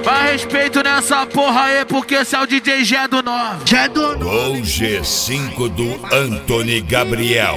Vai respeito nessa porra aí, porque esse é o DJ Gé do 9. O G5 do Anthony Gabriel.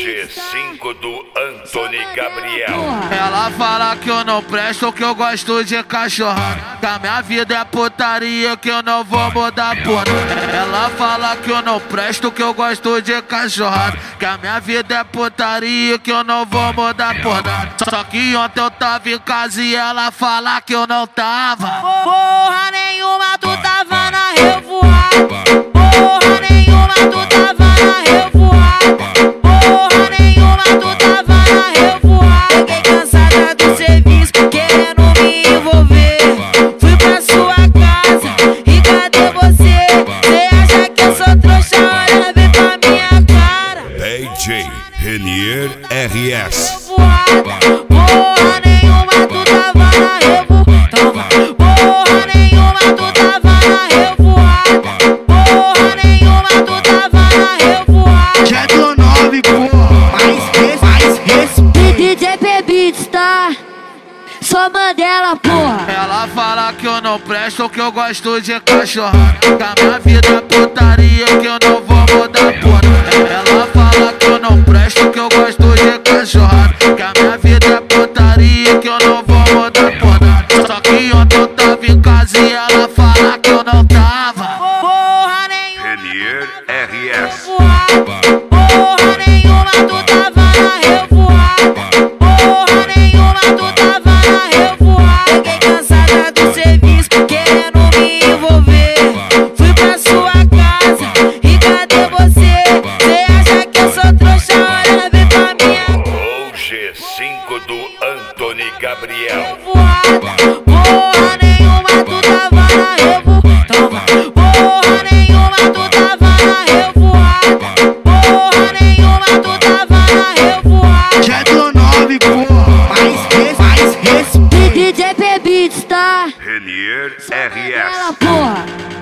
G5 do Anthony Gabriel. Ela fala que eu não presto, que eu gosto de cachorrada, que a minha vida é putaria, que eu não vou mudar por nada. Ela fala que eu não presto, que eu gosto de cachorrada, que a minha vida é putaria, que eu não vou mudar por nada. Só que ontem eu tava em casa e ela fala que eu não tava. Porra nenhuma, tu tava na revoada. Porra nenhuma, tu tava na revoada. Porra nenhuma, tu tava na revoada. Fiquei cansada do serviço, querendo me envolver. Fui pra sua casa e cadê você? Cê acha que eu sou trouxa? Olha bem pra minha cara. DJ Renier RS. Revoada. Porra nenhuma, tu tava na revoada. Porra nenhuma, tu tava na revoada. Porra nenhuma, tu tava na revoada. Já do 9, porra. Mais respeito. DJ Beats, tá? Só Mandela, porra. Ela fala que eu não presto, que eu gosto de cachorrada, que a minha vida é putaria, que eu não vou mudar por nada. Ela fala que eu não presto, que eu gosto de cachorrada, que a minha vida é putaria, que eu não vou mudar por nada. Só que ontem eu tava em casa e ela fala que eu não tava. Porra nenhuma, Renier RS. revoada. Porra nenhuma, tu tava na revoada. Porra nenhuma, tu tava na revoada. Fiquei cansada do serviço, querendo me envolver. Fui pra sua casa e cadê você? Cê acha que eu sou trouxa? Olha bem pra minha O G5 do Anthony Gabriel. revoada. Porra nenhuma, tu tava na revoada. Porra nenhuma, tu tava na revoada. Porra nenhuma, tu tava na revoada. Já do 9, porra. Mais respeito. DJ Beats, tá? Renier Ela, RS. porra.